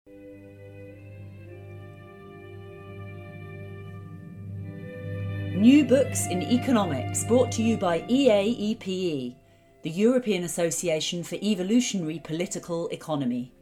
New Books in Economics, brought to you by EAEPE, the European Association for Evolutionary Political Economy.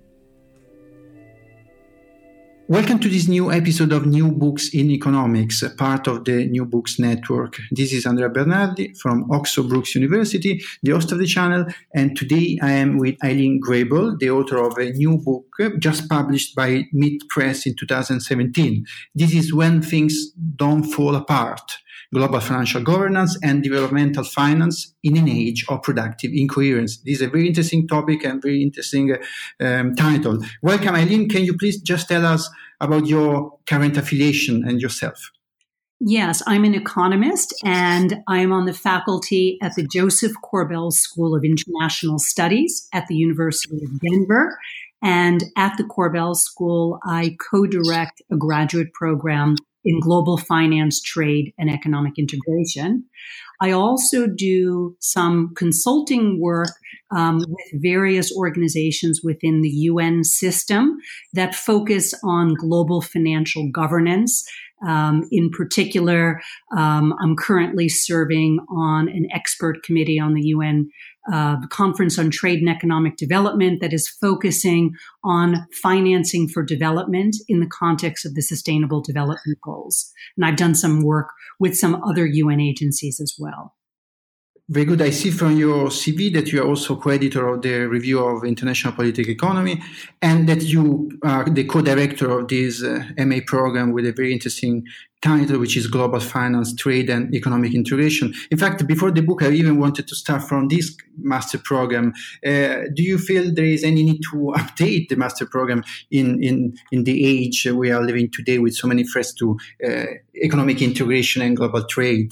Welcome to this new episode of New Books in Economics, part of the New Books Network. This is Andrea Bernardi from Oxford Brookes University, the host of the channel, and today I am with Eileen Grable, the author of a new book just published by MIT Press in 2017. This is When Things Don't Fall Apart: Global Financial Governance and Developmental Finance in an Age of Productive Incoherence. This is a very interesting topic and very interesting title. Welcome, Eileen. Can you please just tell us about your current affiliation and yourself? Yes, I'm an economist, and I am on the faculty at the Joseph Korbel School of International Studies at the University of Denver. And at the Korbel School, I co-direct a graduate program in global finance, trade, and economic integration. I also do some consulting work with various organizations within the UN system that focus on global financial governance. In particular, I'm currently serving on an expert committee on the UN Conference on Trade and Economic Development that is focusing on financing for development in the context of the Sustainable Development Goals. And I've done some work with some other UN agencies as well. Very good. I see from your CV that you are also co-editor of the Review of International Political Economy, and that you are the co-director of this MA program with a very interesting title, which is Global Finance, Trade and Economic Integration. In fact, before the book, I even wanted to start from this master program. Do you feel there is any need to update the master program in the age we are living today with so many threats to economic integration and global trade?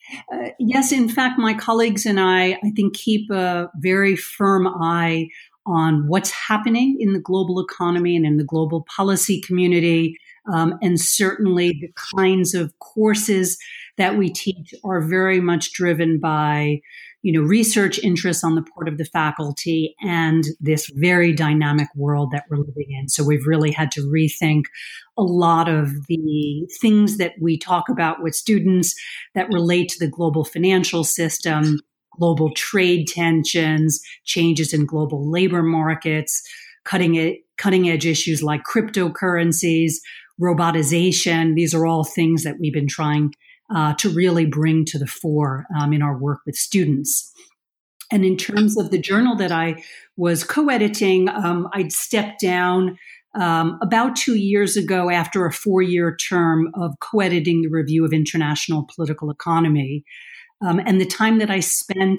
Yes, in fact, my colleagues and I think, keep a very firm eye on what's happening in the global economy and in the global policy community. And certainly the kinds of courses that we teach are very much driven by, research interests on the part of the faculty and this very dynamic world that we're living in. So we've really had to rethink a lot of the things that we talk about with students that relate to the global financial system, global trade tensions, changes in global labor markets, cutting edge issues like cryptocurrencies, robotization. These are all things that we've been trying to really bring to the fore in our work with students. And in terms of the journal that I was co-editing, I'd stepped down about 2 years ago after a 4-year term of co-editing the Review of International Political Economy. And the time that I spent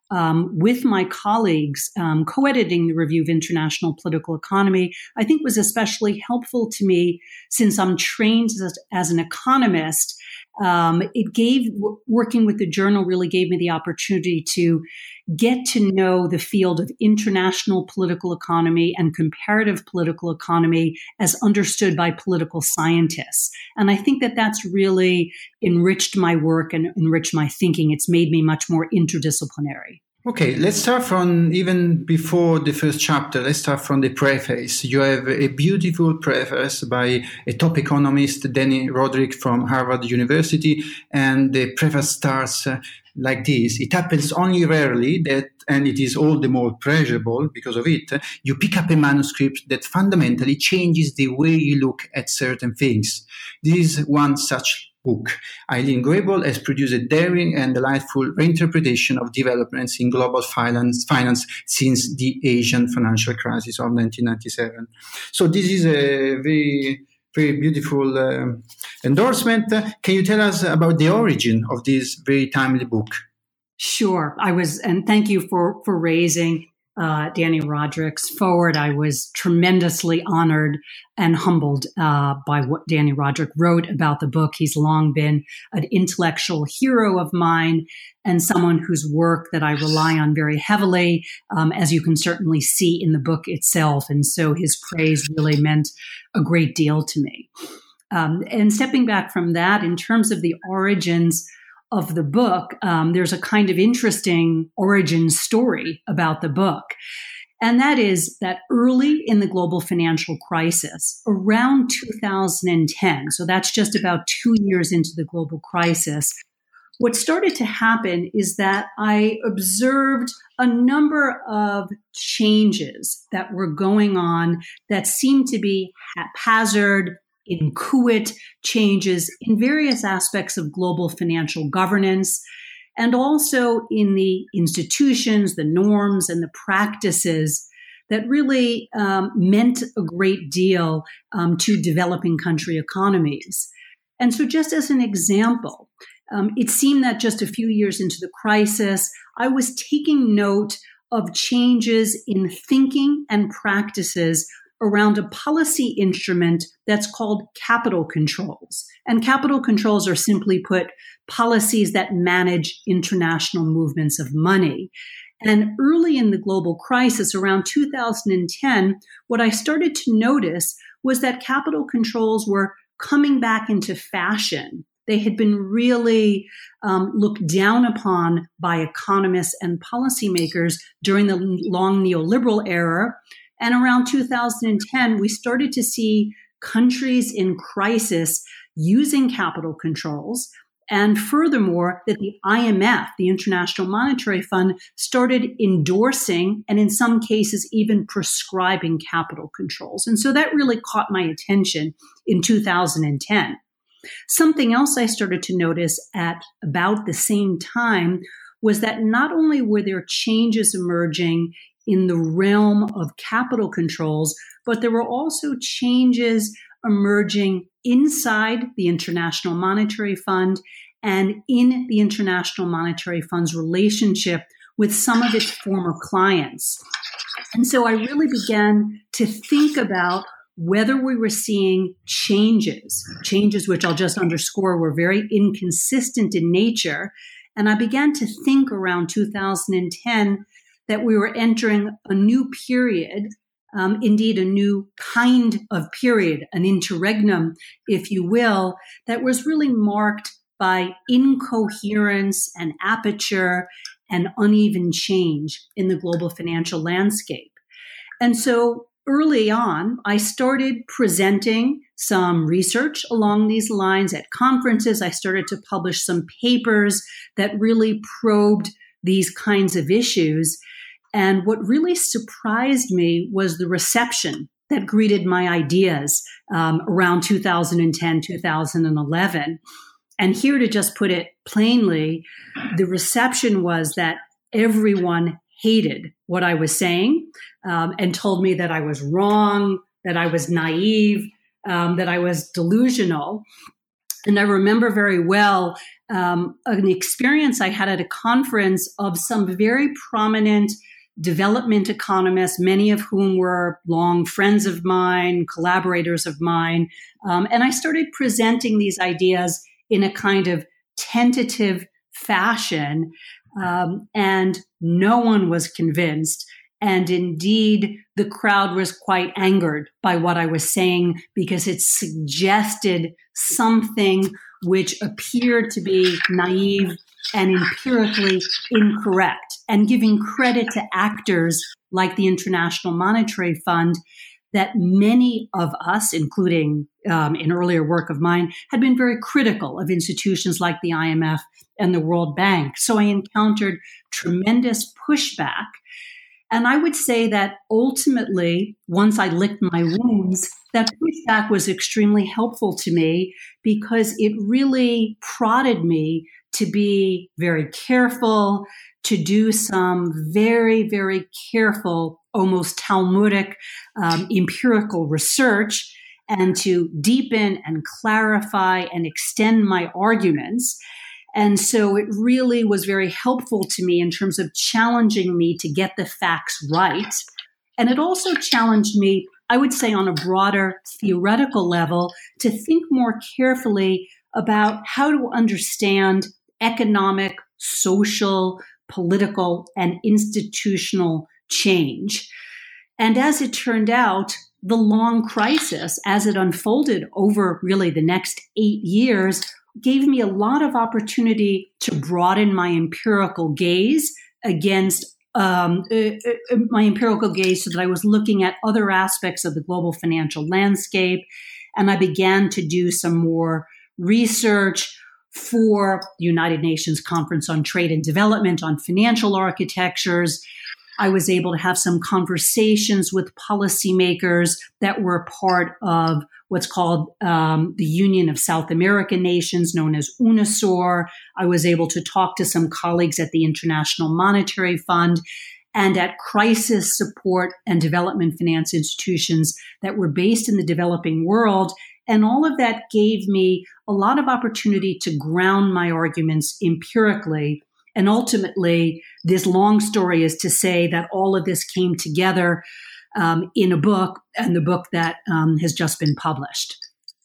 with my colleagues co-editing the Review of International Political Economy, I think was especially helpful to me since I'm trained as an economist. Working with the journal really gave me the opportunity to get to know the field of international political economy and comparative political economy as understood by political scientists. And I think that that's really enriched my work and enriched my thinking. It's made me much more interdisciplinary. Okay, let's start from even before the first chapter. Let's start from the preface. You have a beautiful preface by a top economist, Danny Roderick from Harvard University, and the preface starts like this. It happens only rarely that, and it is all the more pleasurable because of it, you pick up a manuscript that fundamentally changes the way you look at certain things. This is one such book. Eileen Grable has produced a daring and delightful reinterpretation of developments in global finance since the Asian financial crisis of 1997. So this is a very, very beautiful endorsement. Can you tell us about the origin of this very timely book? Sure. And thank you for raising Danny Roderick's forward. I was tremendously honored and humbled by what Danny Roderick wrote about the book. He's long been an intellectual hero of mine and someone whose work that I rely on very heavily, as you can certainly see in the book itself. And so his praise really meant a great deal to me. And stepping back from that, in terms of the origins of the book, there's a kind of interesting origin story about the book. And that is that early in the global financial crisis, around 2010, so that's just about 2 years into the global crisis, what started to happen is that I observed a number of changes that were going on that seemed to be haphazard, inchoate changes in various aspects of global financial governance, and also in the institutions, the norms, and the practices that really meant a great deal to developing country economies. And so just as an example, it seemed that just a few years into the crisis, I was taking note of changes in thinking and practices around a policy instrument that's called capital controls. And capital controls are, simply put, policies that manage international movements of money. And early in the global crisis, around 2010, what I started to notice was that capital controls were coming back into fashion. They had been really looked down upon by economists and policymakers during the long neoliberal era. And around 2010, we started to see countries in crisis using capital controls. And furthermore, that the IMF, the International Monetary Fund, started endorsing and in some cases even prescribing capital controls. And so that really caught my attention in 2010. Something else I started to notice at about the same time was that not only were there changes emerging in the realm of capital controls, but there were also changes emerging inside the International Monetary Fund and in the International Monetary Fund's relationship with some of its former clients. And so I really began to think about whether we were seeing changes which I'll just underscore were very inconsistent in nature. And I began to think around 2010 that we were entering a new period, indeed a new kind of period, an interregnum, if you will, that was really marked by incoherence and aperture and uneven change in the global financial landscape. And so early on, I started presenting some research along these lines at conferences. I started to publish some papers that really probed these kinds of issues. And what really surprised me was the reception that greeted my ideas around 2010, 2011. And here, to just put it plainly, the reception was that everyone hated what I was saying and told me that I was wrong, that I was naive, that I was delusional. And I remember very well an experience I had at a conference of some very prominent development economists, many of whom were long friends of mine, collaborators of mine. And I started presenting these ideas in a kind of tentative fashion, and no one was convinced. And indeed, the crowd was quite angered by what I was saying because it suggested something which appeared to be naive and empirically incorrect, and giving credit to actors like the International Monetary Fund that many of us, including in earlier work of mine, had been very critical of institutions like the IMF and the World Bank. So I encountered tremendous pushback. And I would say that ultimately, once I licked my wounds, that pushback was extremely helpful to me because it really prodded me to be very careful, to do some very, very careful, almost Talmudic empirical research, and to deepen and clarify and extend my arguments. And so it really was very helpful to me in terms of challenging me to get the facts right. And it also challenged me, I would say, on a broader theoretical level, to think more carefully about how to understand economic, social, political, and institutional change. And as it turned out, the long crisis, as it unfolded over really the next 8 years, gave me a lot of opportunity to broaden my empirical gaze against my empirical gaze so that I was looking at other aspects of the global financial landscape. And I began to do some more research for the United Nations Conference on Trade and Development on financial architectures. I was able to have some conversations with policymakers that were part of what's called the Union of South American Nations, known as UNASUR. I was able to talk to some colleagues at the International Monetary Fund and at crisis support and development finance institutions that were based in the developing world. And all of that gave me a lot of opportunity to ground my arguments empirically. And ultimately, this long story is to say that all of this came together in a book, and the book that has just been published.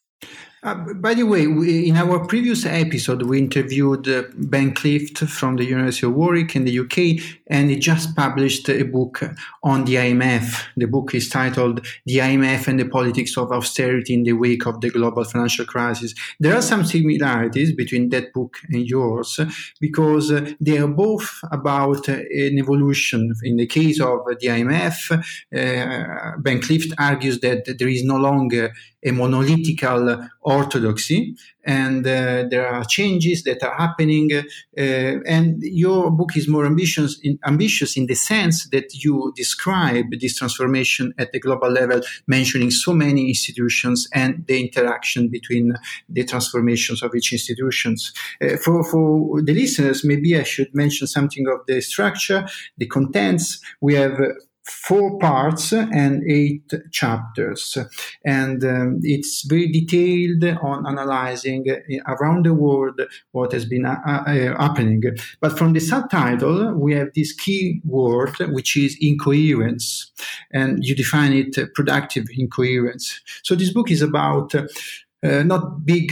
By the way, in our previous episode, we interviewed Ben Clift from the University of Warwick in the UK, and he just published a book on the IMF. The book is titled The IMF and the Politics of Austerity in the Wake of the Global Financial Crisis. There are some similarities between that book and yours, because they are both about an evolution. In the case of the IMF, Ben Clift argues that there is no longer a monolithical orthodoxy, and there are changes that are happening. And your book is more ambitious in the sense that you describe this transformation at the global level, mentioning so many institutions and the interaction between the transformations of each institutions. For the listeners, maybe I should mention something of the structure, the contents. We have 4 parts and 8 chapters. And it's very detailed on analyzing around the world what has been happening. But from the subtitle, we have this key word, which is incoherence. And you define it productive incoherence. So this book is about not big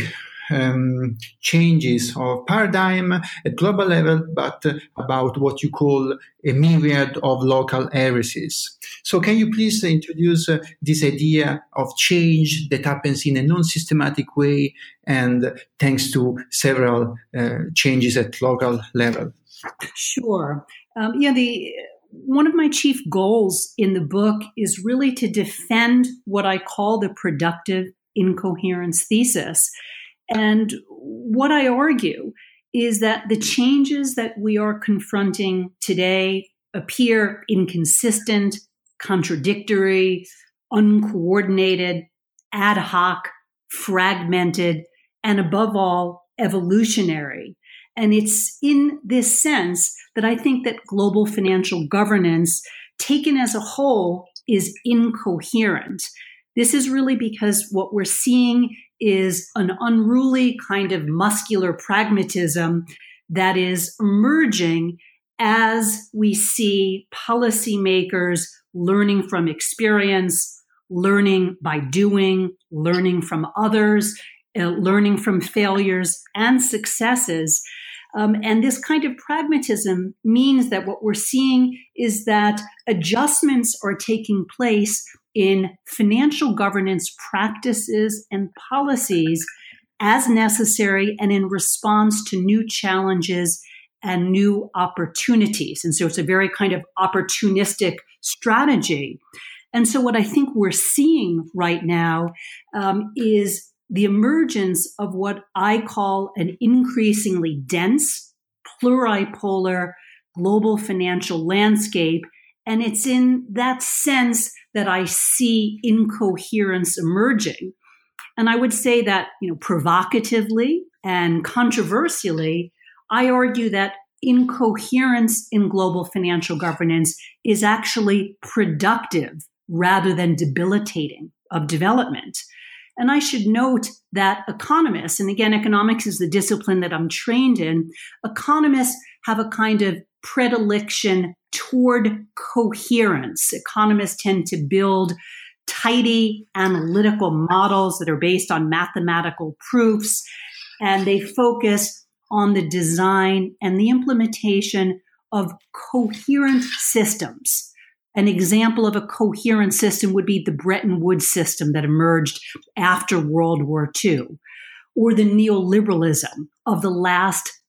changes of paradigm at global level, but about what you call a myriad of local heresies. So can you please introduce this idea of change that happens in a non-systematic way and thanks to several changes at local level? Sure. One of my chief goals in the book is really to defend what I call the productive incoherence thesis. And what I argue is that the changes that we are confronting today appear inconsistent, contradictory, uncoordinated, ad hoc, fragmented, and above all, evolutionary. And it's in this sense that I think that global financial governance, taken as a whole, is incoherent. This is really because what we're seeing is an unruly kind of muscular pragmatism that is emerging as we see policymakers learning from experience, learning by doing, learning from others, learning from failures and successes. And this kind of pragmatism means that what we're seeing is that adjustments are taking place in financial governance practices and policies as necessary and in response to new challenges and new opportunities. And so it's a very kind of opportunistic strategy. And so what I think we're seeing right now is the emergence of what I call an increasingly dense, pluripolar global financial landscape. And it's in that sense that I see incoherence emerging. And I would say that, provocatively and controversially, I argue that incoherence in global financial governance is actually productive rather than debilitating of development. And I should note that economists, and again, economics is the discipline that I'm trained in, economists have a kind of predilection toward coherence. Economists tend to build tidy analytical models that are based on mathematical proofs, and they focus on the design and the implementation of coherent systems. An example of a coherent system would be the Bretton Woods system that emerged after World War II, or the neoliberalism of the last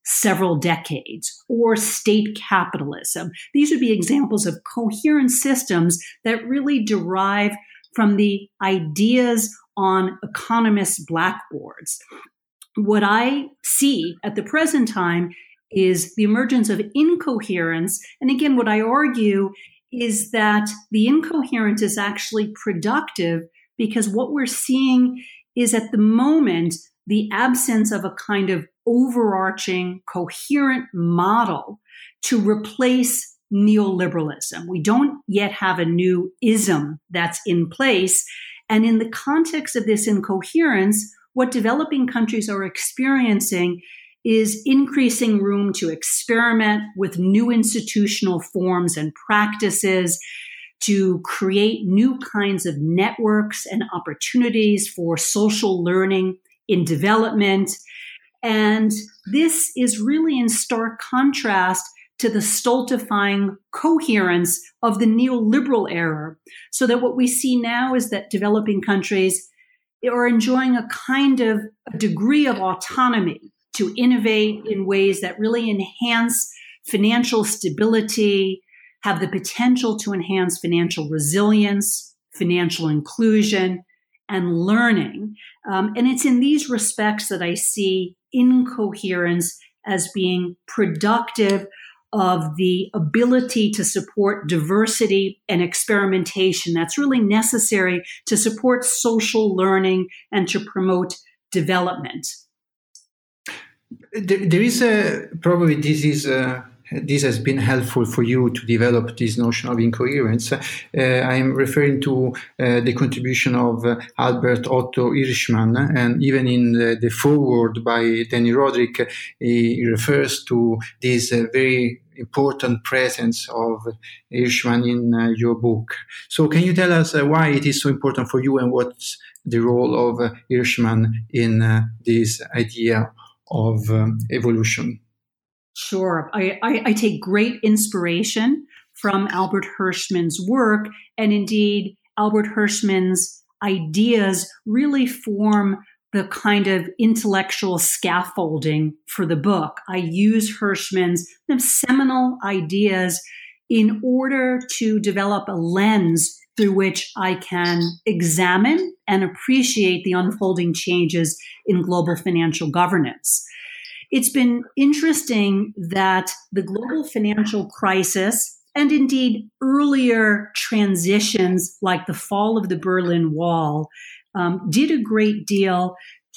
several decades, or state capitalism. These would be examples of coherent systems that really derive from the ideas on economists' blackboards. What I see at the present time is the emergence of incoherence. And again, what I argue is that the incoherence is actually productive, because what we're seeing is at the moment the absence of a kind of overarching, coherent model to replace neoliberalism. We don't yet have a new ism that's in place. And in the context of this incoherence, what developing countries are experiencing is increasing room to experiment with new institutional forms and practices, to create new kinds of networks and opportunities for social learning in development. And this is really in stark contrast to the stultifying coherence of the neoliberal era. So that what we see now is that developing countries are enjoying a kind of a degree of autonomy to innovate in ways that really enhance financial stability, have the potential to enhance financial resilience, financial inclusion, and learning. And it's in these respects that I see incoherence as being productive of the ability to support diversity and experimentation that's really necessary to support social learning and to promote development. There is probably this has been helpful for you to develop this notion of incoherence. I'm referring to the contribution of Albert Otto Hirschman, and even in the foreword by Danny Roderick, he refers to this very important presence of Hirschman in your book. So can you tell us why it is so important for you, and what's the role of Hirschman in this idea of evolution? Sure. I take great inspiration from Albert Hirschman's work, and indeed Albert Hirschman's ideas really form the kind of intellectual scaffolding for the book. I use Hirschman's seminal ideas in order to develop a lens through which I can examine and appreciate the unfolding changes in global financial governance. It's been interesting that the global financial crisis, and indeed earlier transitions like the fall of the Berlin Wall, did a great deal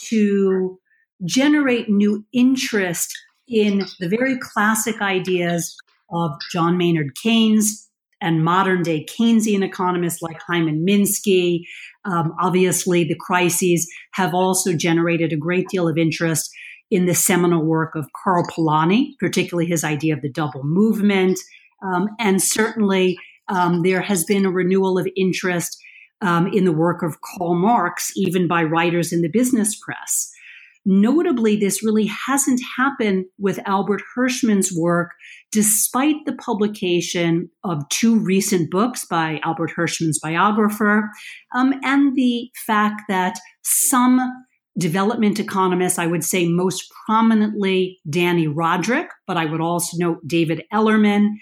to generate new interest in the very classic ideas of John Maynard Keynes and modern day Keynesian economists like Hyman Minsky. Obviously, the crises have also generated a great deal of interest in the seminal work of Karl Polanyi, particularly his idea of the double movement. And certainly there has been a renewal of interest in the work of Karl Marx, even by writers in the business press. Notably, this really hasn't happened with Albert Hirschman's work, despite the publication of two recent books by Albert Hirschman's biographer, and the fact that some development economists, I would say most prominently Danny Roderick, but I would also note David Ellerman,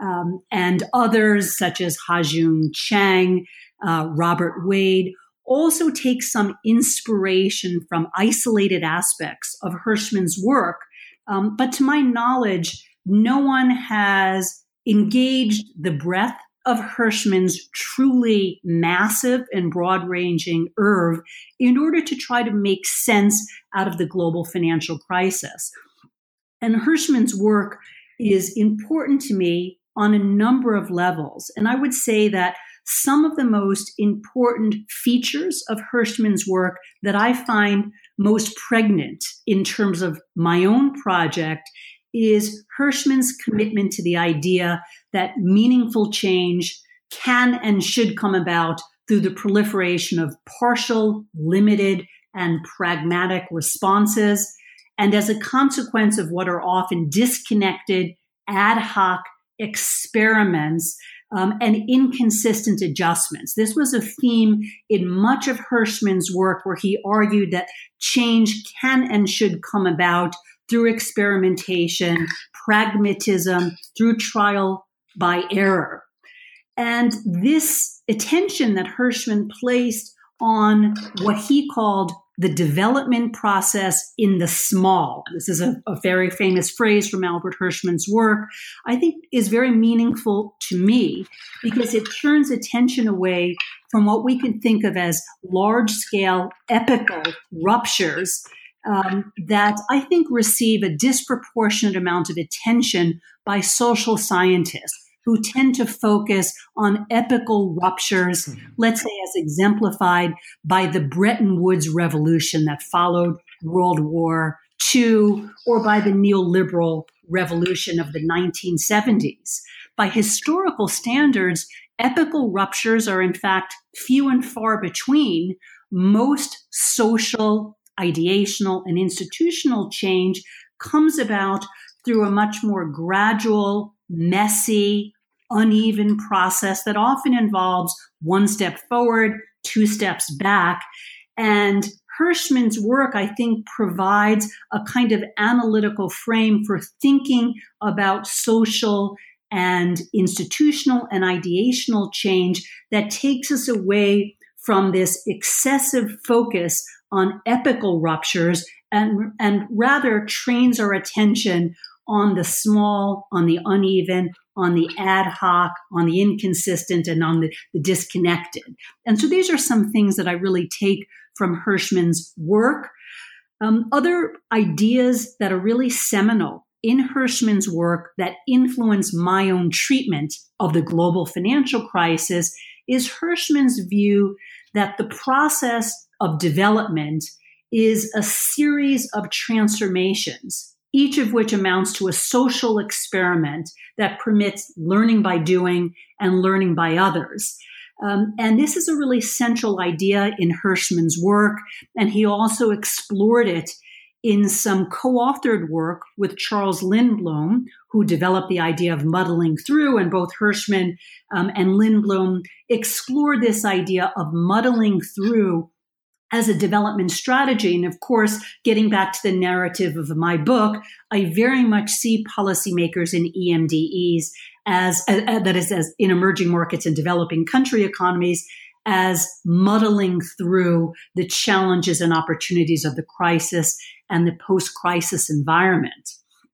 and others such as Ha-Joon Chang, Robert Wade, also take some inspiration from isolated aspects of Hirschman's work. But to my knowledge, no one has engaged the breadth of Hirschman's truly massive and broad-ranging oeuvre in order to try to make sense out of the global financial crisis. And Hirschman's work is important to me on a number of levels. And I would say that some of the most important features of Hirschman's work that I find most pregnant in terms of my own project is Hirschman's commitment to the idea that meaningful change can and should come about through the proliferation of partial, limited, and pragmatic responses, and as a consequence of what are often disconnected, ad hoc experiments and inconsistent adjustments. This was a theme in much of Hirschman's work, where he argued that change can and should come about through experimentation, pragmatism, through trial by error. And this attention that Hirschman placed on what he called the development process in the small, this is a very famous phrase from Albert Hirschman's work, I think is very meaningful to me because it turns attention away from what we can think of as large-scale epical ruptures that I think receive a disproportionate amount of attention by social scientists who tend to focus on epical ruptures, let's say as exemplified by the Bretton Woods revolution that followed World War II, or by the neoliberal revolution of the 1970s. By historical standards, epical ruptures are in fact few and far between. Most social, ideational, and institutional change comes about through a much more gradual, messy, uneven process that often involves one step forward, two steps back. And Hirschman's work, I think, provides a kind of analytical frame for thinking about social and institutional and ideational change that takes us away from this excessive focus on epical ruptures and rather trains our attention on the small, on the uneven, on the ad hoc, on the inconsistent, and on the disconnected. And so these are some things that I really take from Hirschman's work. Other ideas that are really seminal in Hirschman's work that influence my own treatment of the global financial crisis is Hirschman's view that the process of development is a series of transformations, each of which amounts to a social experiment that permits learning by doing and learning by others. And this is a really central idea in Hirschman's work, and he also explored it in some co-authored work with Charles Lindblom, who developed the idea of muddling through, and both Hirschman and Lindblom explored this idea of muddling through as a development strategy. And of course, getting back to the narrative of my book, I very much see policymakers in EMDEs as in emerging markets and developing country economies as muddling through the challenges and opportunities of the crisis and the post-crisis environment.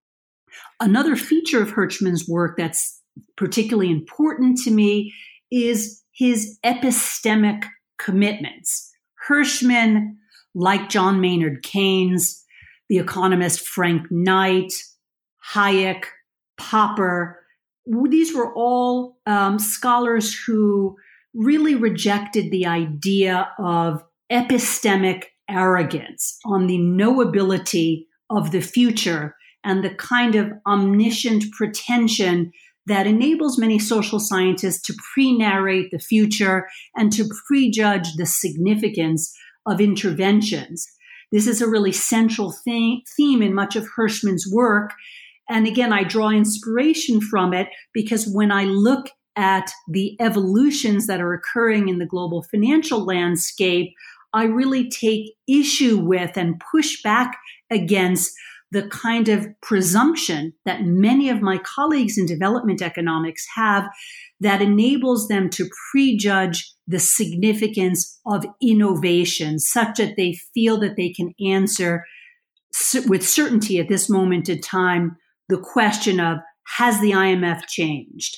Another feature of Hirschman's work that's particularly important to me is his epistemic commitments. Hirschman, like John Maynard Keynes, the economist Frank Knight, Hayek, Popper, these were all scholars who really rejected the idea of epistemic arrogance on the knowability of the future and the kind of omniscient pretension that enables many social scientists to pre-narrate the future and to prejudge the significance of interventions. This is a really central theme in much of Hirschman's work. And again, I draw inspiration from it because when I look at the evolutions that are occurring in the global financial landscape, I really take issue with and push back against the kind of presumption that many of my colleagues in development economics have that enables them to prejudge the significance of innovation such that they feel that they can answer with certainty at this moment in time the question of, has the IMF changed?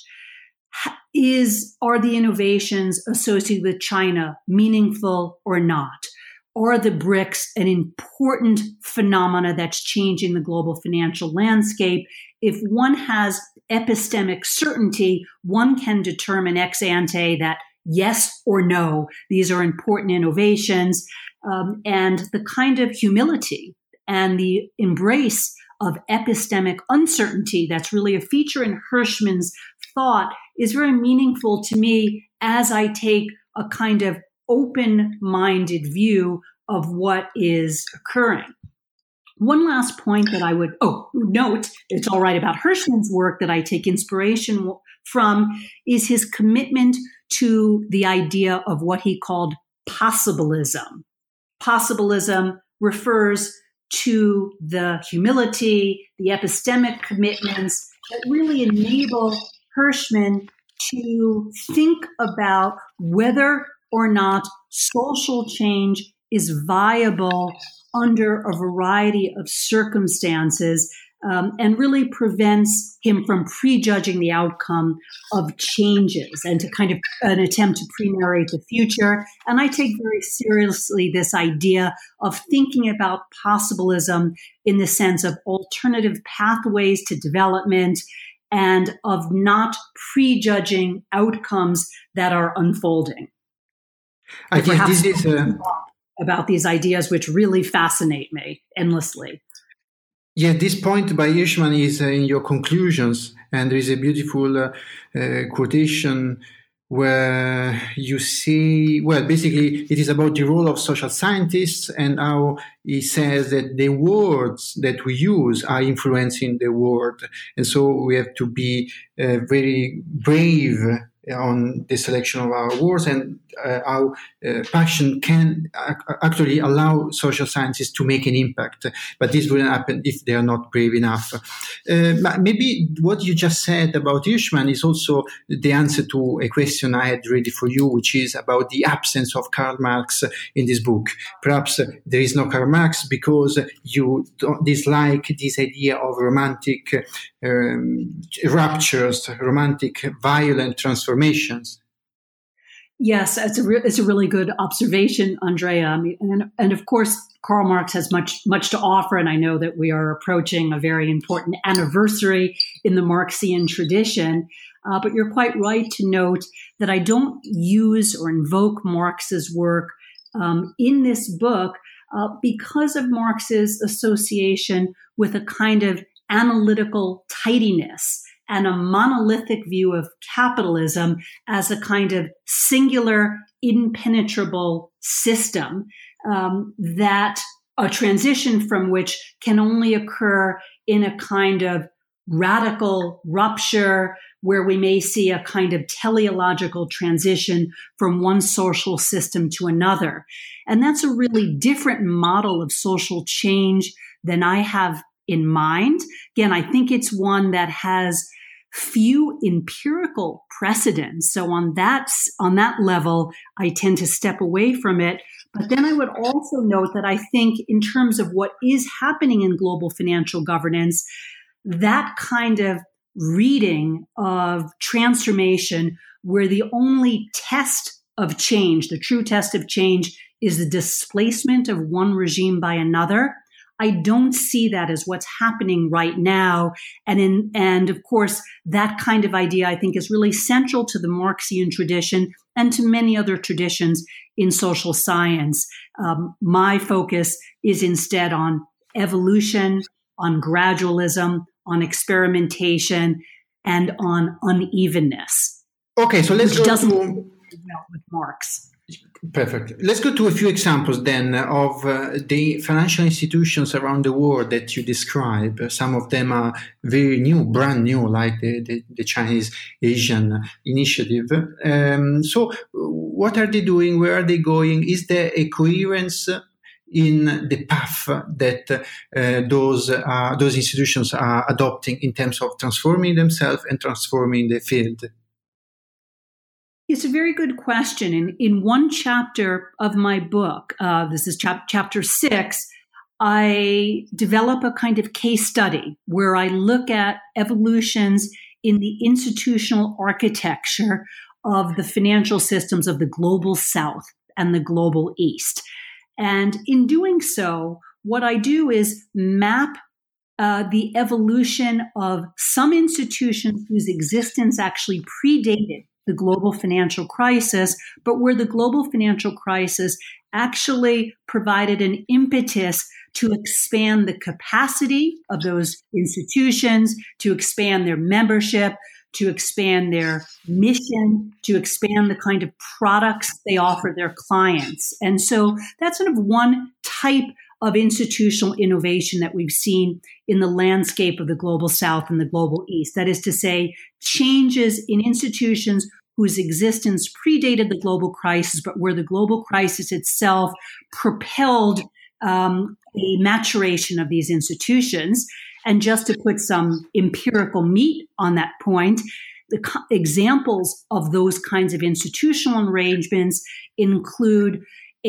Are the innovations associated with China meaningful or not? Are the BRICS an important phenomena that's changing the global financial landscape? If one has epistemic certainty, one can determine ex ante that yes or no, these are important innovations, and the kind of humility and the embrace of epistemic uncertainty that's really a feature in Hirschman's thought is very meaningful to me as I take a kind of open-minded view of what is occurring. One last point that I would note, it's all right about Hirschman's work that I take inspiration from, is his commitment to the idea of what he called possibilism. Possibilism refers to the humility, the epistemic commitments that really enable Hirschman to think about whether or not social change is viable under a variety of circumstances, and really prevents him from prejudging the outcome of changes and to kind of an attempt to pre-narrate the future. And I take very seriously this idea of thinking about possibilism in the sense of alternative pathways to development and of not prejudging outcomes that are unfolding. I think this is about these ideas which really fascinate me endlessly. Yeah, this point by Hirschman is in your conclusions, and there is a beautiful quotation where you say, well, basically it is about the role of social scientists and how he says that the words that we use are influencing the world. And so we have to be very brave on the selection of our words, and how passion can actually allow social scientists to make an impact. But this wouldn't happen if they are not brave enough. Maybe what you just said about Hirschman is also the answer to a question I had ready for you, which is about the absence of Karl Marx in this book. Perhaps there is no Karl Marx because you don't dislike this idea of romantic ruptures, romantic violent transformations. Yes, it's a really good observation, Andrea. I mean, and of course, Karl Marx has much to offer, and I know that we are approaching a very important anniversary in the Marxian tradition. But you're quite right to note that I don't use or invoke Marx's work in this book because of Marx's association with a kind of analytical tidiness and a monolithic view of capitalism as a kind of singular, impenetrable system that a transition from which can only occur in a kind of radical rupture where we may see a kind of teleological transition from one social system to another. And that's a really different model of social change than I have in mind. Again, I think it's one that has few empirical precedents. So on that level, I tend to step away from it. But then I would also note that I think in terms of what is happening in global financial governance, that kind of reading of transformation where the only test of change, the true test of change, is the displacement of one regime by another, I don't see that as what's happening right now. And of course, that kind of idea, I think, is really central to the Marxian tradition and to many other traditions in social science. My focus is instead on evolution, on gradualism, on experimentation, and on unevenness. Okay, so let's go with Marx. Perfect. Let's go to a few examples then of the financial institutions around the world that you describe. Some of them are very new, brand new, like the Chinese Asian initiative. So what are they doing? Where are they going? Is there a coherence in the path that those institutions are adopting in terms of transforming themselves and transforming the field? It's a very good question. In one chapter of my book, this is chapter 6, I develop a kind of case study where I look at evolutions in the institutional architecture of the financial systems of the global South and the global East. And in doing so, what I do is map the evolution of some institutions whose existence actually predated the global financial crisis, but where the global financial crisis actually provided an impetus to expand the capacity of those institutions, to expand their membership, to expand their mission, to expand the kind of products they offer their clients. And so that's sort of one type of institutional innovation that we've seen in the landscape of the global South and the global East. That is to say, changes in institutions whose existence predated the global crisis, but where the global crisis itself propelled a maturation of these institutions. And just to put some empirical meat on that point, the examples of those kinds of institutional arrangements include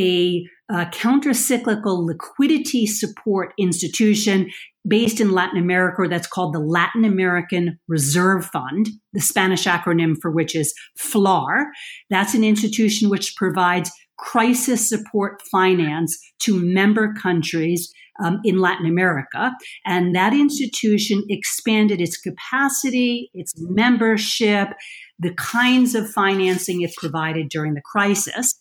a countercyclical liquidity support institution based in Latin America that's called the Latin American Reserve Fund, the Spanish acronym for which is FLAR. That's an institution which provides crisis support finance to member countries in Latin America. And that institution expanded its capacity, its membership, the kinds of financing it provided during the crisis.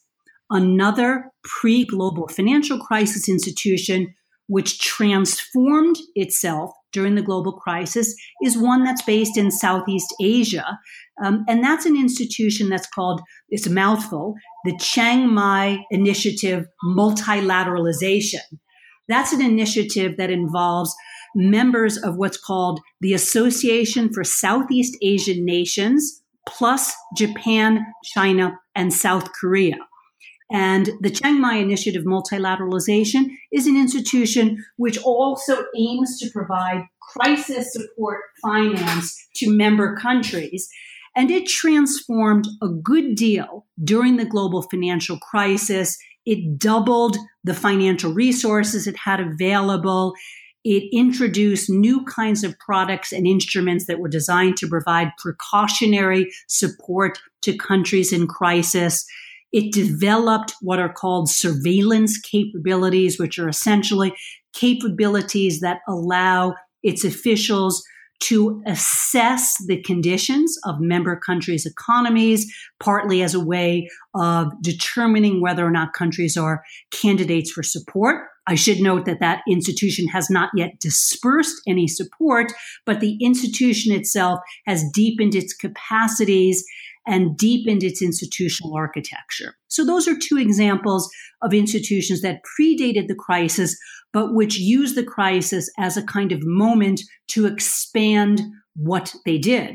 Another pre-global financial crisis institution which transformed itself during the global crisis is one that's based in Southeast Asia. And that's an institution that's called, it's a mouthful, the Chiang Mai Initiative Multilateralization. That's an initiative that involves members of what's called the Association for Southeast Asian Nations, plus Japan, China, and South Korea. And the Chiang Mai Initiative Multilateralization is an institution which also aims to provide crisis support finance to member countries. And it transformed a good deal during the global financial crisis. It doubled the financial resources it had available. It introduced new kinds of products and instruments that were designed to provide precautionary support to countries in crisis. It developed what are called surveillance capabilities, which are essentially capabilities that allow its officials to assess the conditions of member countries' economies, partly as a way of determining whether or not countries are candidates for support. I should note that that institution has not yet dispersed any support, but the institution itself has deepened its capacities and deepened its institutional architecture. So those are two examples of institutions that predated the crisis, but which used the crisis as a kind of moment to expand what they did.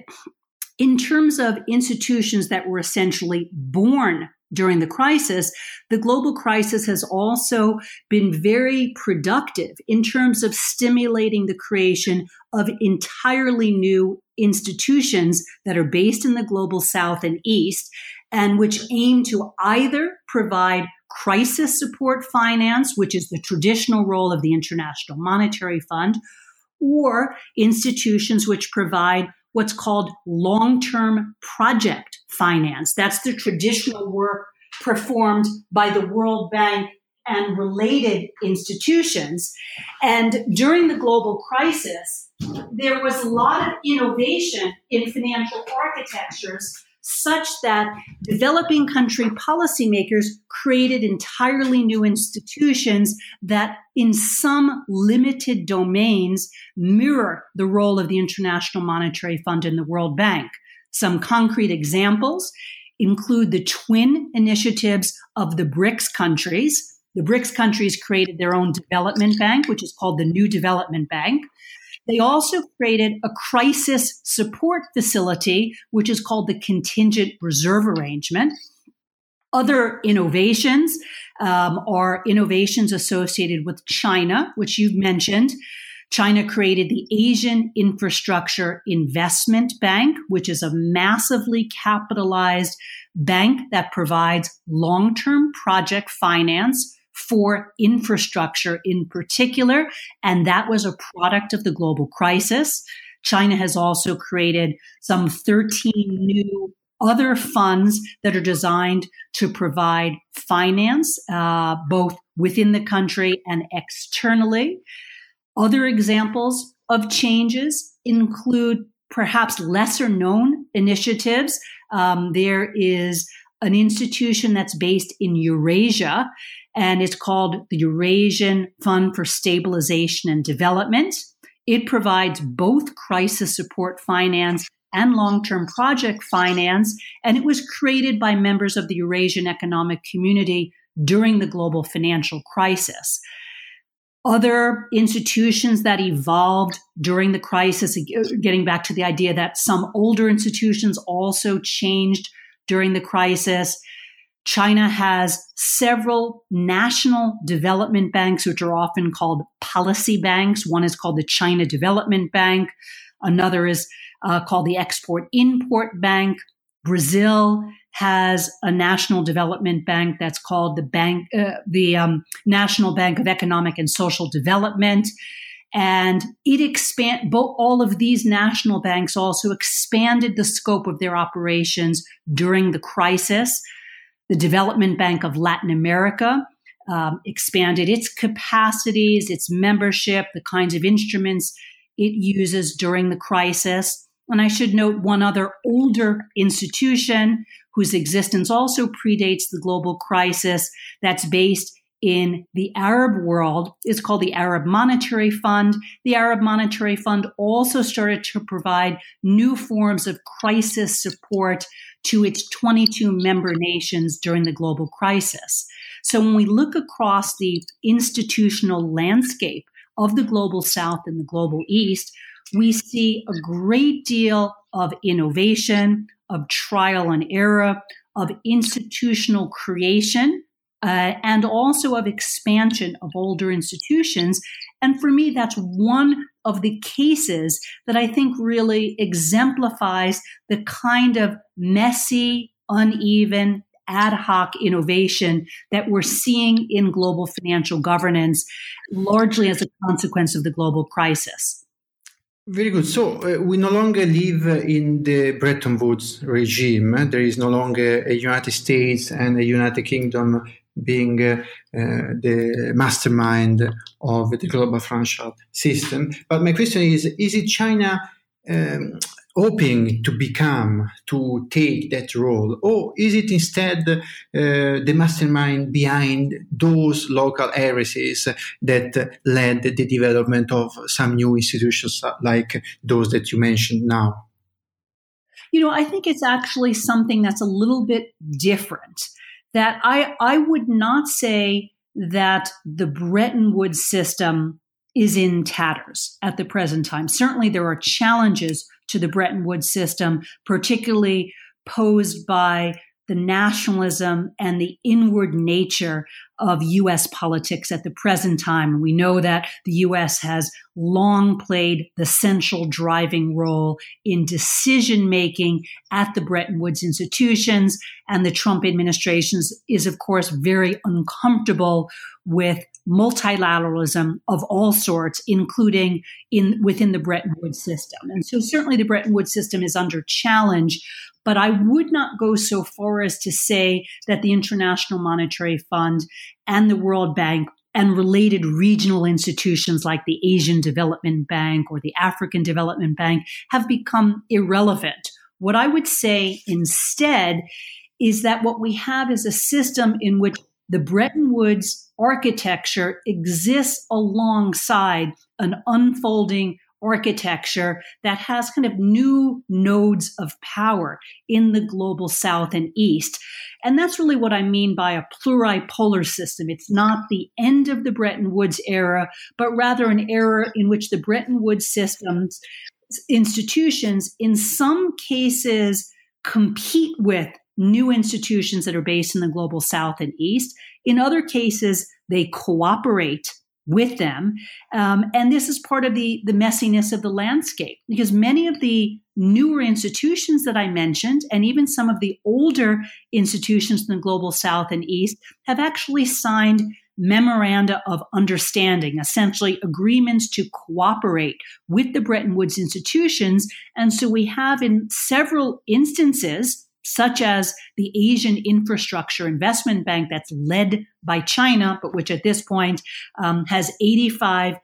In terms of institutions that were essentially born during the crisis, the global crisis has also been very productive in terms of stimulating the creation of entirely new institutions that are based in the global South and East, and which aim to either provide crisis support finance, which is the traditional role of the International Monetary Fund, or institutions which provide what's called long-term project finance. That's the traditional work performed by the World Bank and related institutions. And during the global crisis, there was a lot of innovation in financial architectures such that developing country policymakers created entirely new institutions that in some limited domains mirror the role of the International Monetary Fund and the World Bank. Some concrete examples include the twin initiatives of the BRICS countries. The BRICS countries created their own development bank, which is called the New Development Bank. They also created a crisis support facility, which is called the Contingent Reserve Arrangement. Other innovations are innovations associated with China, which you've mentioned. China created the Asian Infrastructure Investment Bank, which is a massively capitalized bank that provides long-term project finance for infrastructure in particular, and that was a product of the global crisis. China has also created some 13 new other funds that are designed to provide finance, both within the country and externally. Other examples of changes include perhaps lesser known initiatives. There is an institution that's based in Eurasia, and it's called the Eurasian Fund for Stabilization and Development. It provides both crisis support finance and long-term project finance, and it was created by members of the Eurasian Economic Community during the global financial crisis. Other institutions that evolved during the crisis, getting back to the idea that some older institutions also changed during the crisis. China has several national development banks, which are often called policy banks. One is called the China Development Bank. Another is called the Export-Import Bank. Brazil has a national development bank that's called the National Bank of Economic and Social Development. And all of these national banks also expanded the scope of their operations during the crisis. The Development Bank of Latin America expanded its capacities, its membership, the kinds of instruments it uses during the crisis. And I should note one other older institution whose existence also predates the global crisis that's based in the Arab world. It's called the Arab Monetary Fund. The Arab Monetary Fund also started to provide new forms of crisis support to its 22 member nations during the global crisis. So when we look across the institutional landscape of the global South and the global East, we see a great deal of innovation, of trial and error, of institutional creation, and also of expansion of older institutions. And for me, that's one of the cases that I think really exemplifies the kind of messy, uneven, ad hoc innovation that we're seeing in global financial governance, largely as a consequence of the global crisis. Very good. So we no longer live in the Bretton Woods regime. There is no longer a United States and a United Kingdom being the mastermind of the global financial system. But my question is it China hoping to take that role? Or is it instead the mastermind behind those local heresies that led the development of some new institutions like those that you mentioned now? I think it's actually something that's a little bit different. That I would not say that the Bretton Woods system is in tatters at the present time. Certainly there are challenges to the Bretton Woods system, particularly posed by the nationalism and the inward nature of U.S. politics at the present time. We know that the U.S. has long played the central driving role in decision-making at the Bretton Woods institutions, and the Trump administration is, of course, very uncomfortable with multilateralism of all sorts, including within the Bretton Woods system. And so certainly the Bretton Woods system is under challenge, but I would not go so far as to say that the International Monetary Fund and the World Bank and related regional institutions like the Asian Development Bank or the African Development Bank have become irrelevant. What I would say instead is that what we have is a system in which the Bretton Woods architecture exists alongside an unfolding architecture that has kind of new nodes of power in the global South and East. And that's really what I mean by a pluripolar system. It's not the end of the Bretton Woods era, but rather an era in which the Bretton Woods systems, institutions, in some cases compete with new institutions that are based in the global South and East. In other cases, they cooperate with them. And this is part of the messiness of the landscape, because many of the newer institutions that I mentioned, and even some of the older institutions in the global South and East, have actually signed memoranda of understanding, essentially agreements to cooperate with the Bretton Woods institutions. And so we have in several instances, such as the Asian Infrastructure Investment Bank that's led by China, but which at this point has 85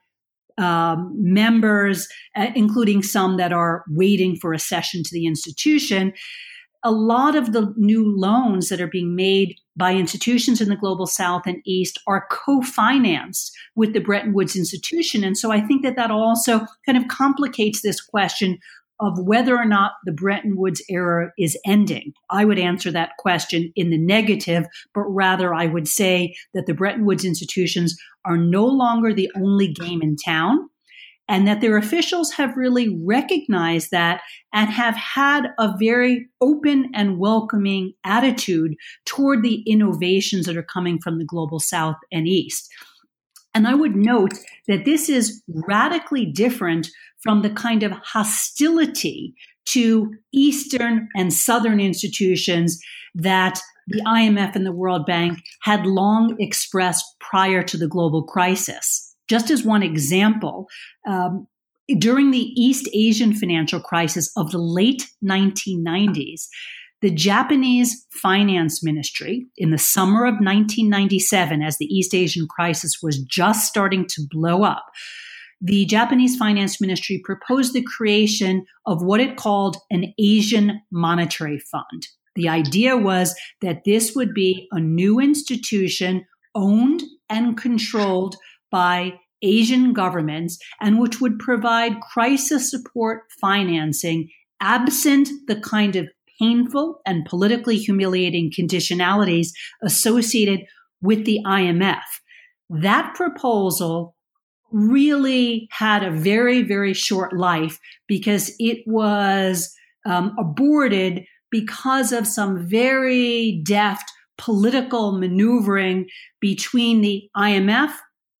members, including some that are waiting for accession to the institution. A lot of the new loans that are being made by institutions in the global South and East are co-financed with the Bretton Woods institution. And so I think that also kind of complicates this question of whether or not the Bretton Woods era is ending. I would answer that question in the negative, but rather I would say that the Bretton Woods institutions are no longer the only game in town. and that their officials have really recognized that and have had a very open and welcoming attitude toward the innovations that are coming from the global South and East. And I would note that this is radically different from the kind of hostility to Eastern and Southern institutions that the IMF and the World Bank had long expressed prior to the global crisis. Just as one example, during the East Asian financial crisis of the late 1990s, the Japanese Finance Ministry, in the summer of 1997, as the East Asian crisis was just starting to blow up, the Japanese Finance Ministry proposed the creation of what it called an Asian Monetary Fund. The idea was that this would be a new institution owned and controlled by Asian governments and which would provide crisis support financing absent the kind of painful and politically humiliating conditionalities associated with the IMF. That proposal really had a very, very short life because it was aborted because of some very deft political maneuvering between the IMF,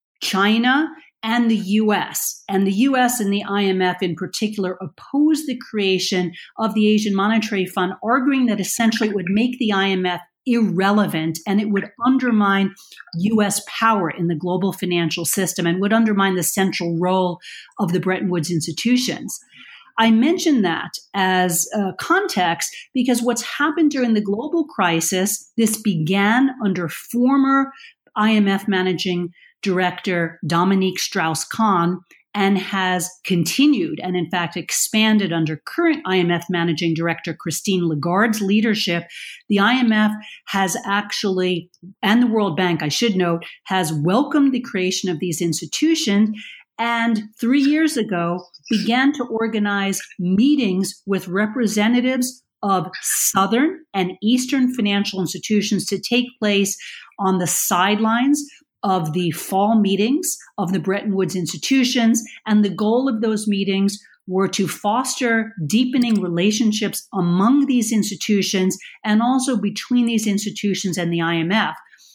China, and the U.S. And the U.S. and the IMF in particular opposed the creation of the Asian Monetary Fund, arguing that essentially it would make the IMF irrelevant and it would undermine U.S. power in the global financial system and would undermine the central role of the Bretton Woods institutions. I mention that as context because what's happened during the global crisis, this began under former IMF managing director Dominique Strauss-Kahn and has continued and in fact expanded under current IMF managing director Christine Lagarde's leadership. The IMF has actually, and the World Bank, I should note, has welcomed the creation of these institutions and 3 years ago began to organize meetings with representatives of Southern and Eastern financial institutions to take place on the sidelines of the fall meetings of the Bretton Woods institutions. And the goal of those meetings were to foster deepening relationships among these institutions and also between these institutions and the IMF.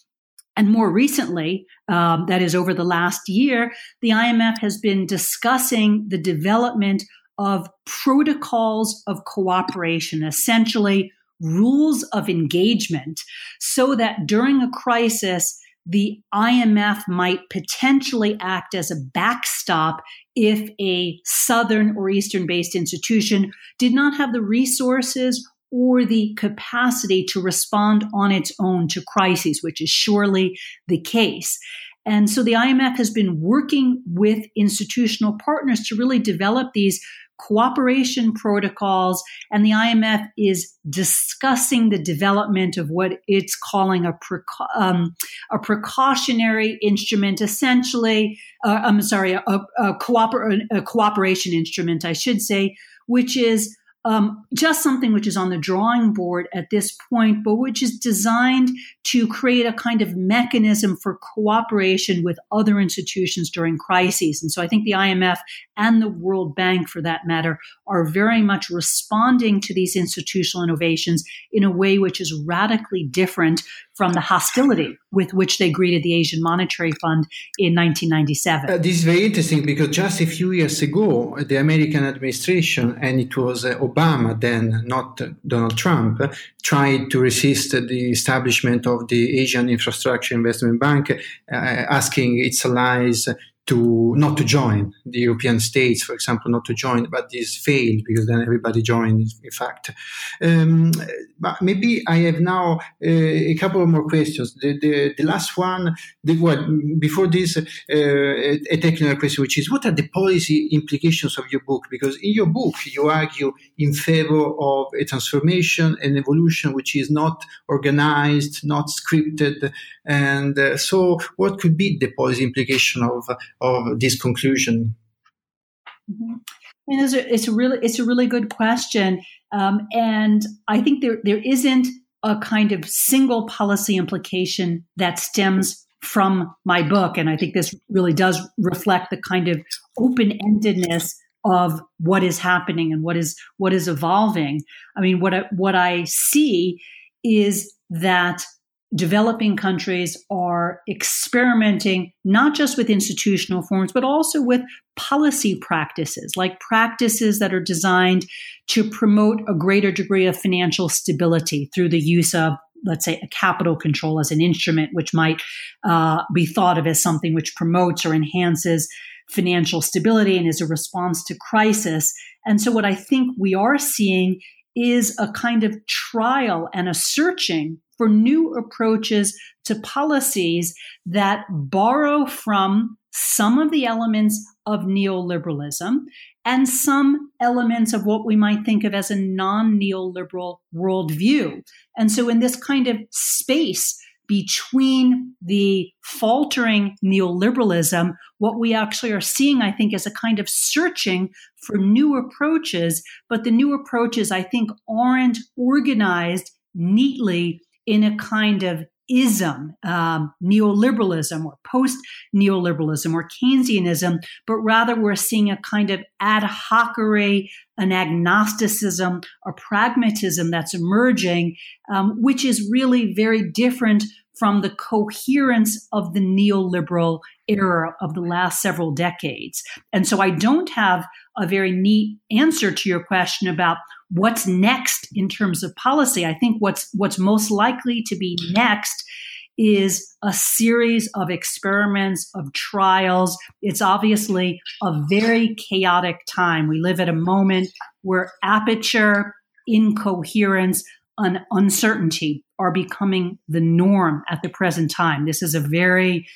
And more recently, that is over the last year, the IMF has been discussing the development of protocols of cooperation, essentially rules of engagement, so that during a crisis, the IMF might potentially act as a backstop if a Southern or Eastern-based institution did not have the resources or the capacity to respond on its own to crises, which is surely the case. And so the IMF has been working with institutional partners to really develop these cooperation protocols, and the IMF is discussing the development of what it's calling a precautionary instrument, essentially, a cooperation instrument, I should say, which is just something which is on the drawing board at this point, but which is designed to create a kind of mechanism for cooperation with other institutions during crises. And so I think the IMF and the World Bank, for that matter, are very much responding to these institutional innovations in a way which is radically different from the hostility with which they greeted the Asian Monetary Fund in 1997. This is very interesting because just a few years ago, the American administration, and it was Obama then, not Donald Trump, tried to resist the establishment of the Asian Infrastructure Investment Bank, asking its allies not to join, the European states, for example, not to join, but this failed because then everybody joined, in fact. But maybe I have now a couple of more questions. The last one, before this, a technical question, which is, what are the policy implications of your book? Because in your book, you argue in favor of a transformation and evolution which is not organized, not scripted. And so what could be the policy implication of this conclusion? Mm-hmm. I mean, it's a really good question, and I think there isn't a kind of single policy implication that stems from my book, and I think this really does reflect the kind of open-endedness of what is happening and what is evolving. I mean, what I see is that developing countries are experimenting not just with institutional forms, but also with policy practices, like practices that are designed to promote a greater degree of financial stability through the use of, let's say, a capital control as an instrument, which might be thought of as something which promotes or enhances financial stability and is a response to crisis. And so what I think we are seeing is a kind of trial and a searching for new approaches to policies that borrow from some of the elements of neoliberalism and some elements of what we might think of as a non-neoliberal worldview. And so in this kind of space between the faltering neoliberalism, what we actually are seeing, I think, is a kind of searching for new approaches. But the new approaches, I think, aren't organized neatly in a kind of ism, neoliberalism or post-neoliberalism or Keynesianism, but rather we're seeing a kind of ad hocery, an agnosticism, a pragmatism that's emerging, which is really very different from the coherence of the neoliberal era of the last several decades. And so I don't have a very neat answer to your question about what's next in terms of policy. I think what's most likely to be next is a series of experiments, of trials. It's obviously a very chaotic time. We live at a moment where aperture, incoherence, and uncertainty are becoming the norm at the present time. This is a very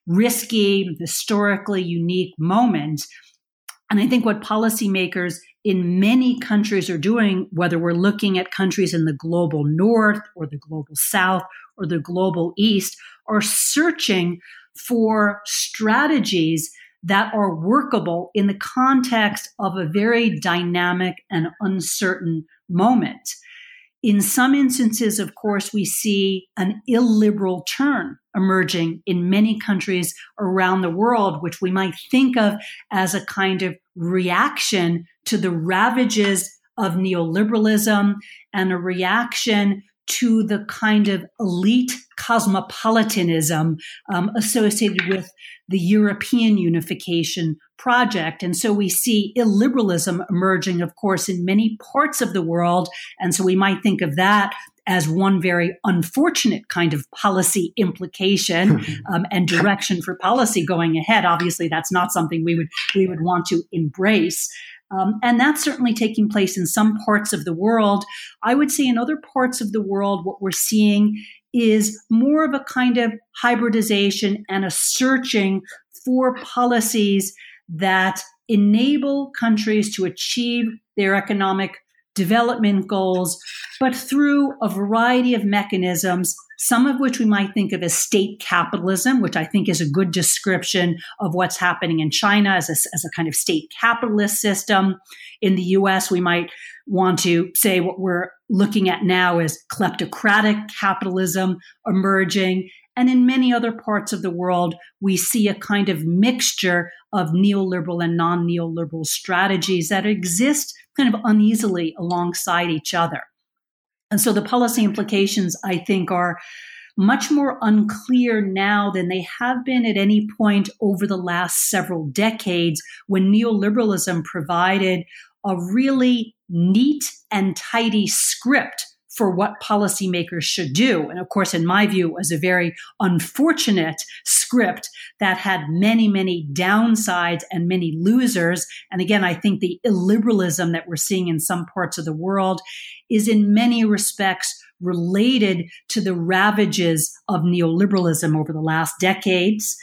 risky, historically unique moment. And I think what policymakers in many countries are doing, whether we're looking at countries in the global north or the global south or the global east, are searching for strategies that are workable in the context of a very dynamic and uncertain moment. In some instances, of course, we see an illiberal turn emerging in many countries around the world, which we might think of as a kind of reaction to the ravages of neoliberalism and a reaction to the kind of elite cosmopolitanism associated with the European unification project. And so we see illiberalism emerging, of course, in many parts of the world. And so we might think of that as one very unfortunate kind of policy implication and direction for policy going ahead. Obviously, that's not something we would want to embrace. And that's certainly taking place in some parts of the world. I would say in other parts of the world, what we're seeing is more of a kind of hybridization and a searching for policies that enable countries to achieve their economic development goals, but through a variety of mechanisms, some of which we might think of as state capitalism, which I think is a good description of what's happening in China as a kind of state capitalist system. In the US, we might want to say what we're looking at now is kleptocratic capitalism emerging. And in many other parts of the world, we see a kind of mixture of neoliberal and non-neoliberal strategies that exist kind of uneasily alongside each other. And so the policy implications, I think, are much more unclear now than they have been at any point over the last several decades, when neoliberalism provided a really neat and tidy script for what policymakers should do. And of course, in my view, was a very unfortunate script that had many, many downsides and many losers. And again, I think the illiberalism that we're seeing in some parts of the world is in many respects related to the ravages of neoliberalism over the last decades.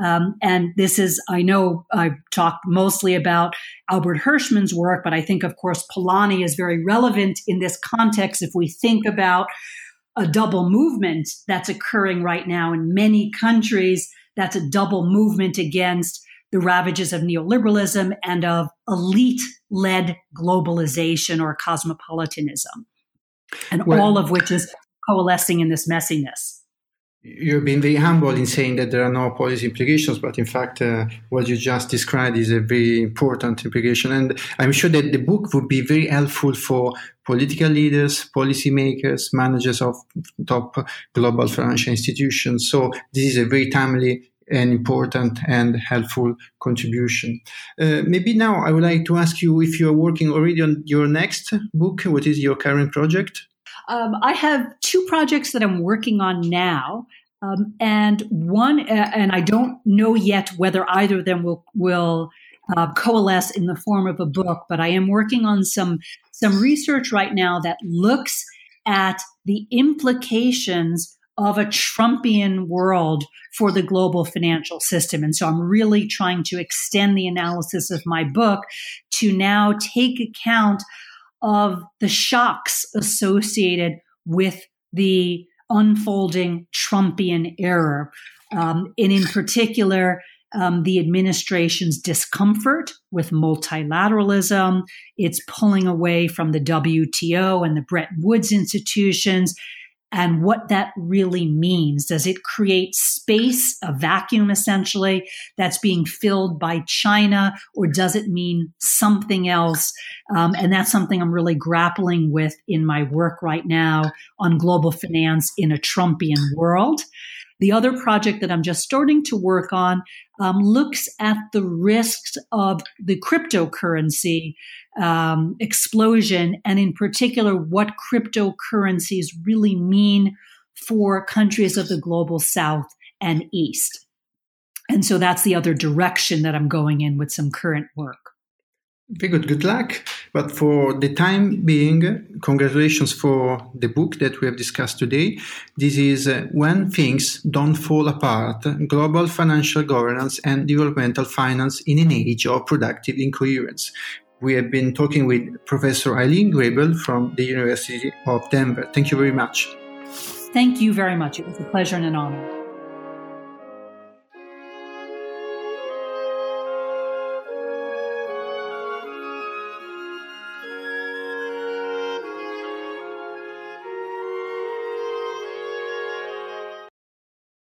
And this is, I know I've talked mostly about Albert Hirschman's work, but I think, of course, Polanyi is very relevant in this context if we think about a double movement that's occurring right now in many countries. That's a double movement against the ravages of neoliberalism and of elite-led globalization or cosmopolitanism, and all of which is coalescing in this messiness. You've been very humble in saying that there are no policy implications, but in fact, what you just described is a very important implication. And I'm sure that the book would be very helpful for political leaders, policymakers, managers of top global financial institutions. So this is a very timely and important and helpful contribution. Maybe now I would like to ask you if you are working already on your next book. What is your current project? I have two projects that I'm working on now, and one, and I don't know yet whether either of them will coalesce in the form of a book. But I am working on some research right now that looks at the implications of a Trumpian world for the global financial system. And so I'm really trying to extend the analysis of my book to now take account of the shocks associated with the unfolding Trumpian era. And in particular, the administration's discomfort with multilateralism, its pulling away from the WTO and the Bretton Woods institutions, and what that really means. Does it create space, a vacuum essentially, that's being filled by China, or does it mean something else? And that's something I'm really grappling with in my work right now on global finance in a Trumpian world. The other project that I'm just starting to work on looks at the risks of the cryptocurrency explosion, and in particular, what cryptocurrencies really mean for countries of the global South and East. And so that's the other direction that I'm going in with some current work. Very good. Good luck. But for the time being, congratulations for the book that we have discussed today. This is When Things Don't Fall Apart, Global Financial Governance and Developmental Finance in an Age of Productive Incoherence. We have been talking with Professor Eileen Grable from the University of Denver. Thank you very much. Thank you very much. It was a pleasure and an honor.